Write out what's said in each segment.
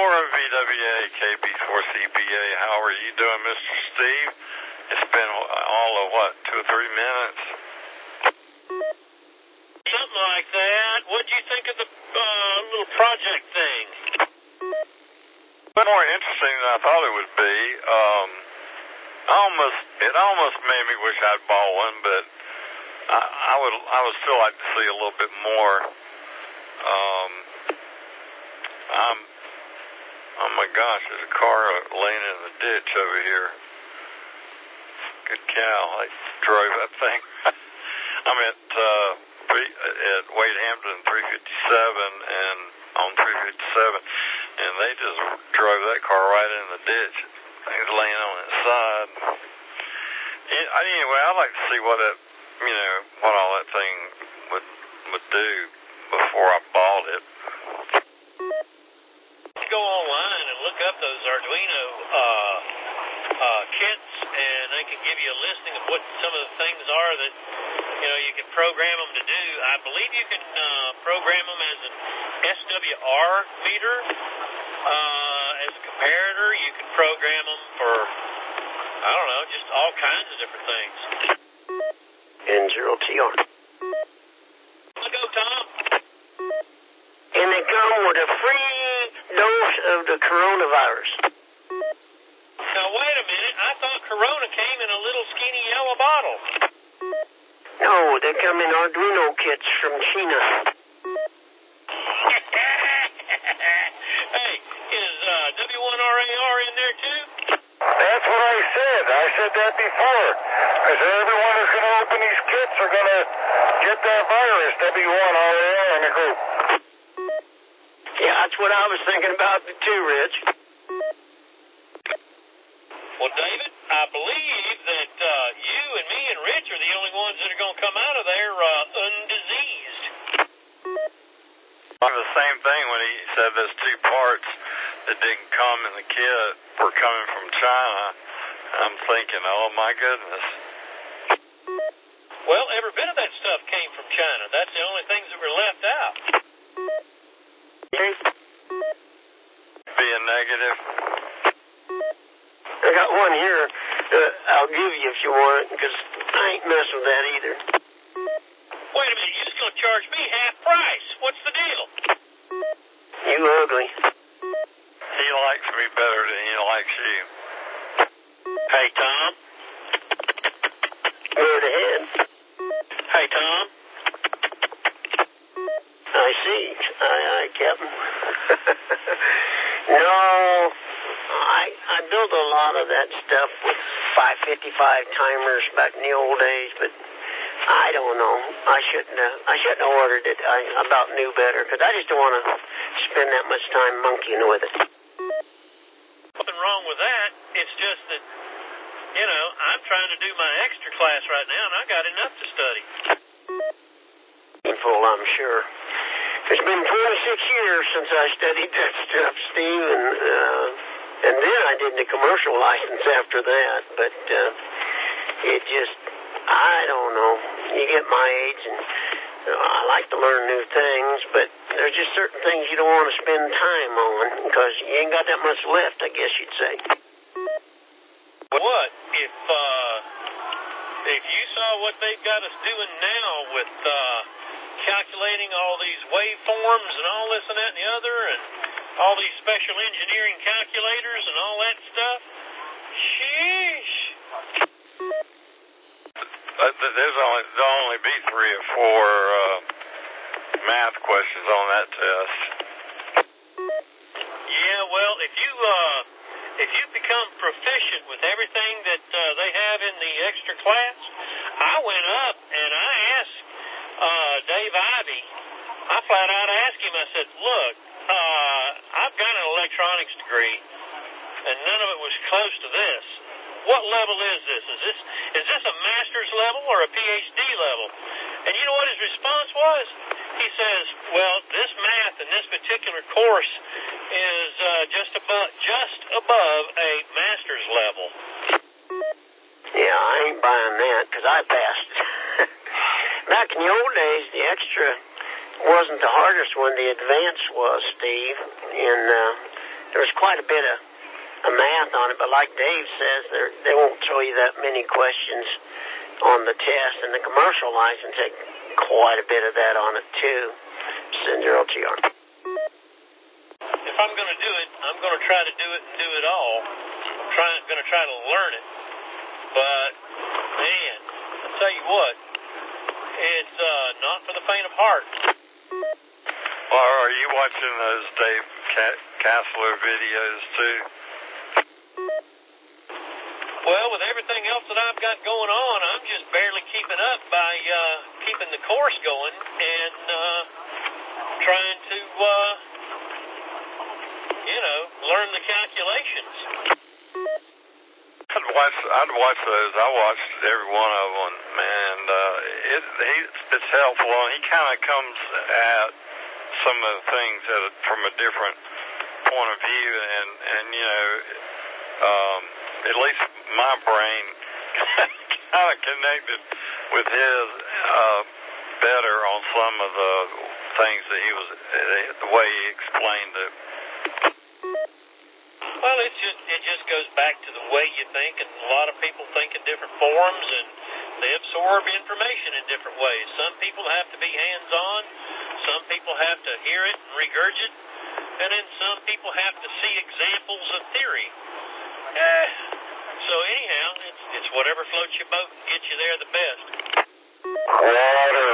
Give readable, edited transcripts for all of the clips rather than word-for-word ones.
Laura, VWA, KB4CBA. How are you doing, Mr. Steve? It's been all of, 2 or 3 minutes? Something like that. What'd you think of the little project thing? More interesting than I thought it would be. It almost made me wish I'd bought one, but I would still like to see a little bit more. Oh my gosh, there's a car laying in the ditch over here. Good cow, I drove that thing. I'm at Wade Hampton 357 and on 357, and they just drove that car right in the ditch. Thing's laying on its side. Anyway, I'd like to see what all that thing would do before I bought it. Go online and look up those Arduino kits, and they can give you a listing of what some of the things are that you can program them to do. I believe you can program them as an SWR meter as a comparator. You can program them for just all kinds of different things. N0TR. Let's go, Tom. And they come with a free dose of the coronavirus. Now, wait a minute. I thought Corona came in a little skinny yellow bottle. No, they come in Arduino kits from China. Hey, is W1RAR in there, too? That's what I said. I said that before. I said everyone who's going to open these kits are going to get that virus, W1RAR, in the group. Yeah, that's what I was thinking about too, Rich. Well, David, I believe that you and me and Rich are the only ones that are going to come out of there undiseased. The same thing when he said those 2 parts that didn't come in the kit were coming from China. I'm thinking, oh my goodness. Well, every bit of that stuff came from China. That's the only things that were left out. Being negative. I got one here. I'll give you if you want it, because I ain't messing with that either. Wait a minute, you're just going to charge me half price. What's the deal? You ugly. He likes me better than he likes you. Hey, Tom. Go ahead. Hey, Tom. I see. Aye, Captain. No, I built a lot of that stuff with 555 timers back in the old days, but I don't know. I shouldn't have ordered it. I about knew better, because I just don't want to spend that much time monkeying with it. Nothing wrong with that. It's just that, I'm trying to do my extra class right now, and I got enough to study. Full, I'm sure. It's been 26 years since I studied that stuff, Steve, and then I did the commercial license after that, but it just, I don't know. You get my age, and I like to learn new things, but there's just certain things you don't want to spend time on, because you ain't got that much left, I guess you'd say. What? If you saw what they've got us doing now with calculating all these waveforms and all this and that and the other, and all these special engineering calculators and all that stuff, sheesh. There'll only be 3 or 4 math questions on that test. Yeah, well, if you become proficient with everything that they have in the extra class, I went up and I asked Dave Ivey, I flat out asked him, I said, look, I've got an electronics degree, and none of it was close to this. What level is this? Is this a master's level or a PhD level? And you know what his response was? He says, well, this math in this particular course is just above a master's level. Yeah, I ain't buying that, because I passed. Back in the old days, the extra wasn't the hardest one. The advanced was, Steve. And there was quite a bit of math on it, but like Dave says, they won't show you that many questions on the test, and the commercial license had quite a bit of that on it too. Send your LTR. If I'm going to do it, I'm going to try to do it and do it all. I'm going to try to learn it. But, man, I'll tell you what, it's not for the faint of heart. Well, are you watching those Dave Castler videos too? Well, with everything else that I've got going on, I'm just barely keeping up by keeping the course going and trying to, learn the calculations. I'd watch those. I watched every one of them, and it's helpful. And he kind of comes at some of the things from a different point of view, and at least my brain kind of connected with his better on some of the things that the way he explained it. Well, it just goes back to the way you think, and a lot of people think in different forms, and they absorb information in different ways. Some people have to be hands-on, some people have to hear it and regurgitate, and then some people have to see examples of theory. So anyhow, it's whatever floats your boat and gets you there the best. Water.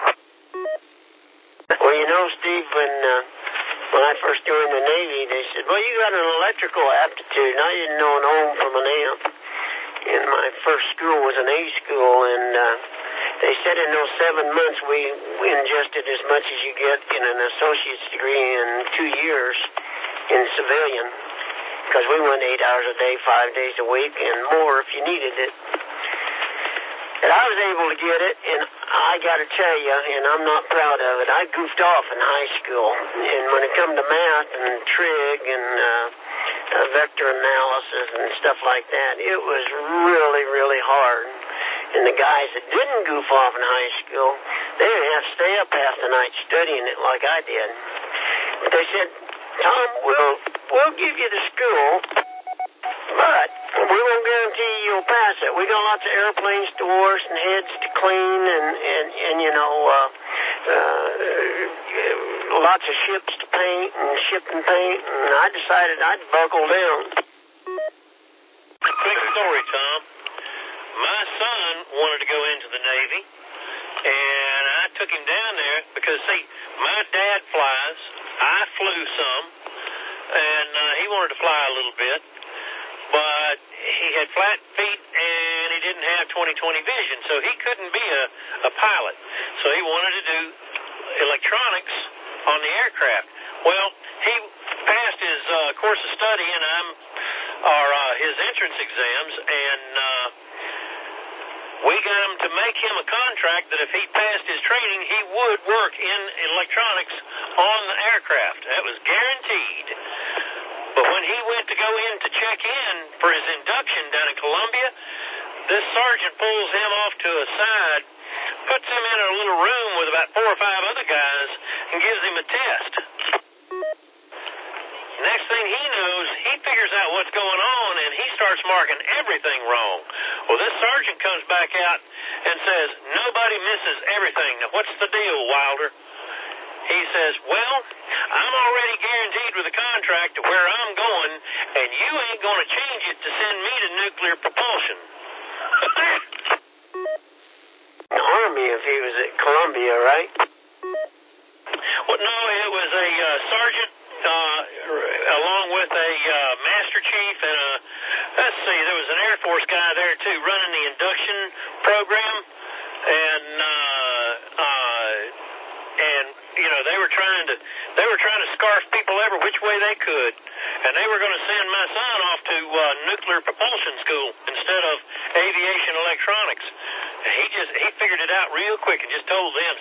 Well, Steve, when I first joined the Navy, they said, well, you got an electrical aptitude, and I didn't know an ohm from an amp. And my first school was an A school, and they said in those 7 months we ingested as much as you get in an associate's degree in 2 years in civilian, because we went 8 hours a day, 5 days a week, and more if you needed it. And I was able to get it, and I got to tell you, and I'm not proud of it, I goofed off in high school. And when it come to math and trig and vector analysis and stuff like that, it was really, really hard. And the guys that didn't goof off in high school, they didn't have to stay up half the night studying it like I did. But they said, Tom, we'll give you the school, but we won't guarantee you'll pass it. We got lots of airplanes to wash and heads to clean and lots of ships to paint and ship and paint, and I decided I'd buckle down. Quick story, Tom. My son wanted to go into the Navy, and I took him down there because, see, my dad flies. I flew some, and he wanted to fly a little bit, but he had flat feet and he didn't have 20/20 vision, so he couldn't be a pilot. So he wanted to do electronics on the aircraft. Well, he passed his course of study and his entrance exams, and we got him to make him a contract that if he passed his training, he would work in electronics on the aircraft. That was guaranteed. But when he went to go in to check in for his induction down in Columbia, this sergeant pulls him off to a side, puts him in a little room with about 4 or 5 other guys, and gives him a test. Next thing he knows, he figures out what's going on, and he starts marking everything wrong. Well, this sergeant comes back out and says, nobody misses everything. Now, what's the deal, Wilder? He says, well, I'm already guaranteed with a contract to where I'm going, and you ain't going to change it to send me to nuclear propulsion. The Army, if he was at Columbia, right? Well, no, it was a sergeant along with a master chief and there was an Air Force guy there too running the induction program, and they were trying to scarf people every which way they could, and they were going to send my son off to nuclear propulsion school instead of aviation electronics. He figured it out real quick and just told them,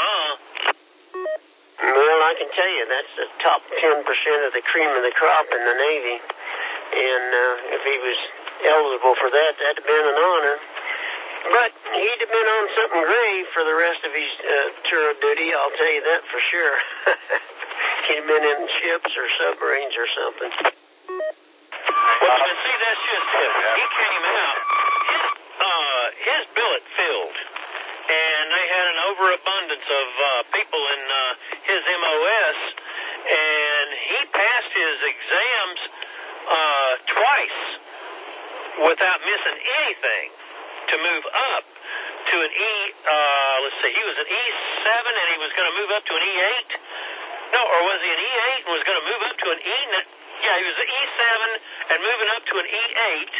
Well, I can tell you that's the top 10% of the cream of the crop in the Navy. And if he was eligible for that, that'd have been an honor. But he'd have been on something grave for the rest of his tour of duty, I'll tell you that for sure. He'd been in ships or submarines or something. Well, you see, that's just it. He came out, his billet filled, and they had an overabundance of people in his MOS, and he passed his exams twice without missing anything to move up to an he was an E7 and he was going to move up to an E8. No, or was he an E8 and was going to move up to an E9? Yeah, he was an E7 and moving up to an E8,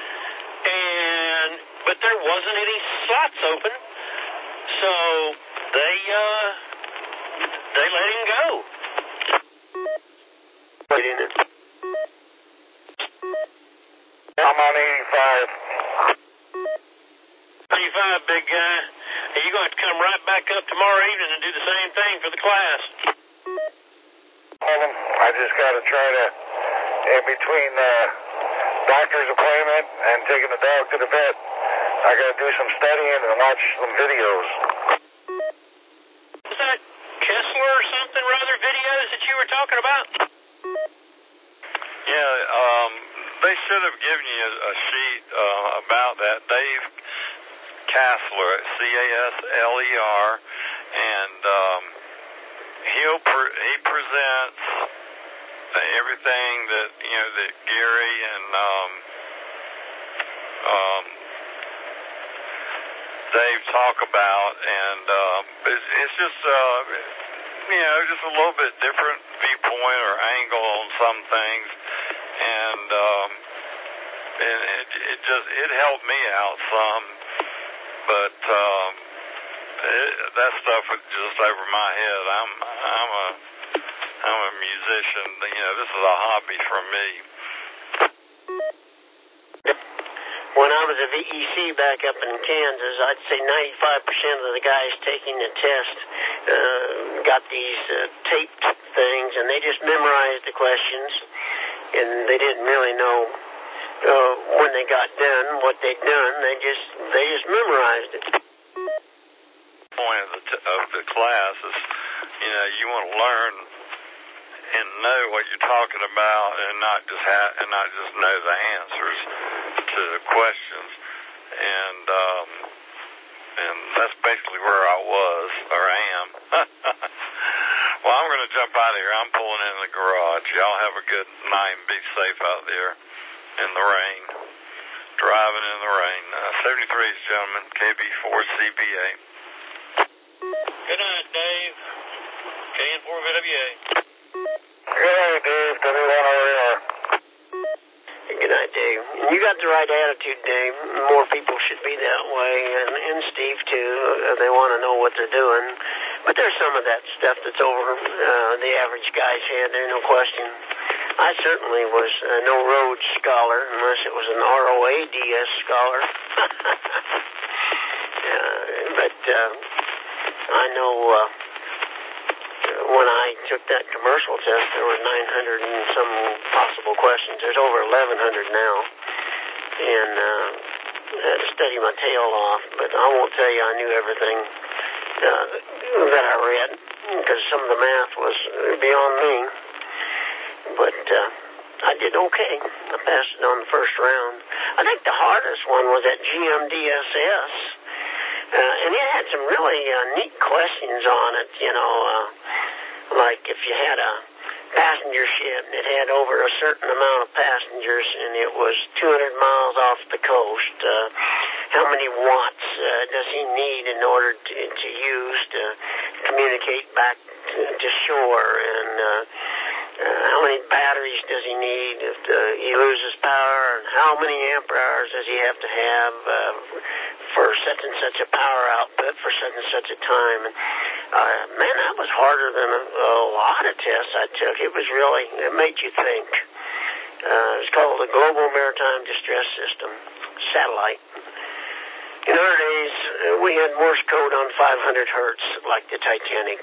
but there wasn't any slots open, so they let him go. I'm on 85. 85, big guy. Are you going to come right back up tomorrow evening and do the same thing for the class? I just got to try to, in between doctor's appointment and taking the dog to the vet, I got to do some studying and watch some videos. Was that Kessler or something or other videos that you were talking about? Yeah, they should have given you a sheet about that. Dave Casler, Casler, and he presents everything that that Gary and Dave talk about, and it's just just a little bit different viewpoint or angle on some things, and it helped me out some, but that stuff was just over my head. I'm a musician. This is a hobby for me. When I was a VEC back up in Kansas, I'd say 95% of the guys taking the test got these taped things, and they just memorized the questions, and they didn't really know when they got done what they'd done. They just memorized it. The point of the class is, you want to learn and know what you're talking about, and not just know the answers to the questions, and that's basically where I was or am. Well, I'm going to jump out of here. I'm pulling in the garage. Y'all have a good night and be safe out there in the rain, driving in the rain. 73's, gentlemen, KB4CBA. Good night, Dave. KN4VWA. Good night, Dave. W1RAR. Good night, Dave. And you got the right attitude, Dave. More people should be that way, and Steve, too. They want to know what they're doing. But there's some of that stuff that's over the average guy's head, there's no question. I certainly was no Rhodes Scholar, unless it was an ROADS Scholar. But I know when I took that commercial test, there were 900 and some possible questions. There's over 1,100 now. And I had to study my tail off, but I won't tell you I knew everything that I read, because some of the math was beyond me. But I did okay. I passed it on the first round. I think the hardest one was at GMDSS. And it had some really neat questions on it, like if you had a passenger ship and it had over a certain amount of passengers and it was 200 miles off the coast, how many watts does he need in order to use to communicate back to shore, and how many batteries does he need if he loses power, and how many ampere hours does he have to have for such and such a power output for such and such a time. And man, that was harder than a lot of tests I took. It made you think. It was called the Global Maritime Distress System Satellite. In our days, we had Morse code on 500 hertz, like the Titanic,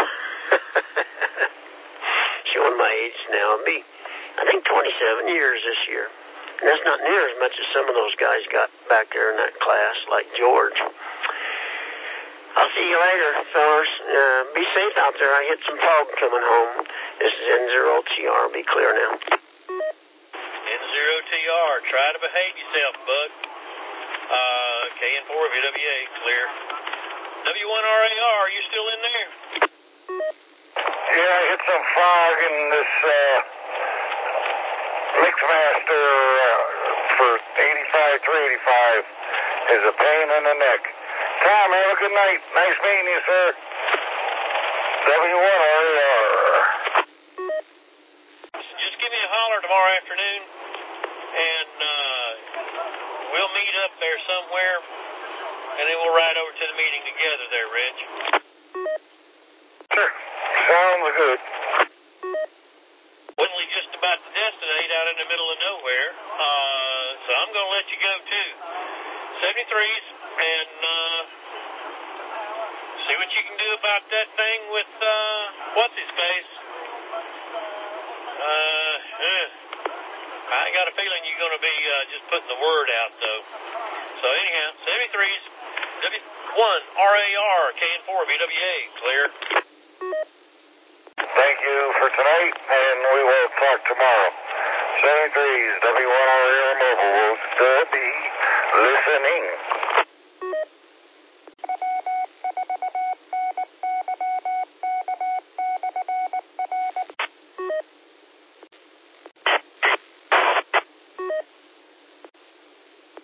Showing my age now. It'll be, I think, 27 years this year. And that's not near as much as some of those guys got back there in that class, like George. I'll see you later, fellas. Be safe out there. I hit some fog coming home. This is N0TR. Be clear now. N0TR. Try to behave yourself, bud. KN4 VWA, clear. W1RAR, you still in there? Yeah, I hit some fog in this Mixmaster for 85, 385 is a pain in the neck. Tom, have a good night. Nice meeting you, sir. W1RAR. Just give me a holler tomorrow afternoon, and we'll meet up there somewhere, and then we'll ride over to the meeting together there, Rich. Sure. Sounds good. Whitley just about to destinate out in the middle of nowhere, so I'm going to let you go too. 73s, and see what you can do about that thing with, what's his face? I got a feeling you're going to be just putting the word out, though. So anyhow, 73s, W1RAR, KN4 VWA, clear. Thank you for tonight, and we will talk tomorrow. 73's W1RAR Mobile will still be listening.